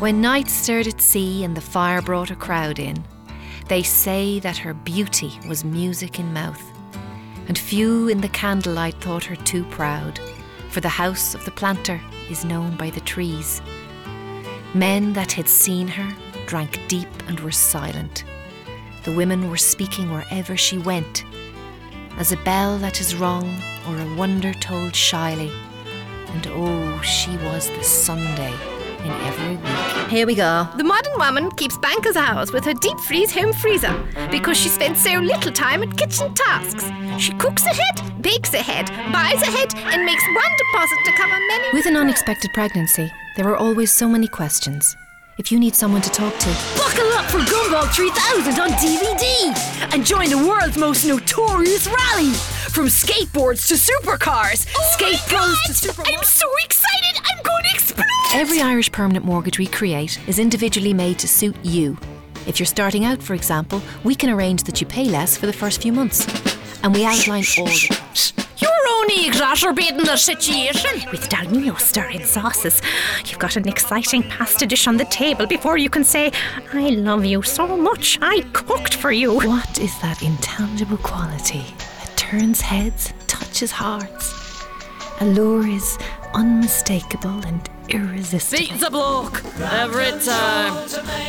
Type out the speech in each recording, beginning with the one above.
When night stirred at sea and the fire brought a crowd in, they say that her beauty was music in mouth, and few in the candlelight thought her too proud, for the house of the planter is known by the trees. Men that had seen her drank deep and were silent. The women were speaking wherever she went, as a bell that is rung or a wonder told shyly. And oh, she was the Sunday in every week. Here we go. The modern woman keeps banker's hours with her deep freeze home freezer because she spends so little time at kitchen tasks. She cooks ahead, bakes ahead, buys ahead, and makes one deposit to cover many. With an unexpected pregnancy, there are always so many questions. If you need someone to talk to, Buckle up for Gumball 3000 on DVD and join the world's most notorious rally. From skateboards to supercars, skate pros to super... I'm so excited! I'm going to explode! every Irish permanent mortgage we create is individually made to suit you. If you're starting out, for example, we can arrange that you pay less for the first few months. And we outline all the... You're only exacerbating the situation. With Dalmino stirring sauces, you've got an exciting pasta dish on the table before you can say, I love you so much, I cooked for you. What is that intangible quality that turns heads, touches hearts? Allure is unmistakable and irresistible. Beat the bloke every time.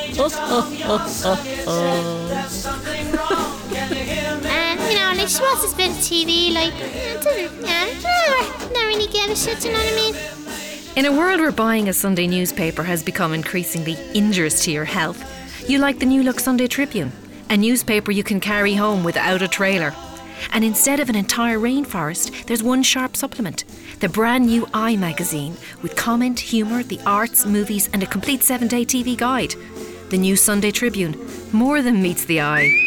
Like she watches a bit of TV, like, don't really give a shit, you know what I mean? In a world where buying a Sunday newspaper has become increasingly injurious to your health, you like the New Look Sunday Tribune, a newspaper you can carry home without a trailer. And instead of an entire rainforest, there's one sharp supplement, the brand new Eye magazine, with comment, humour, the arts, movies and a complete 7-day TV guide. The new Sunday Tribune, more than meets the eye.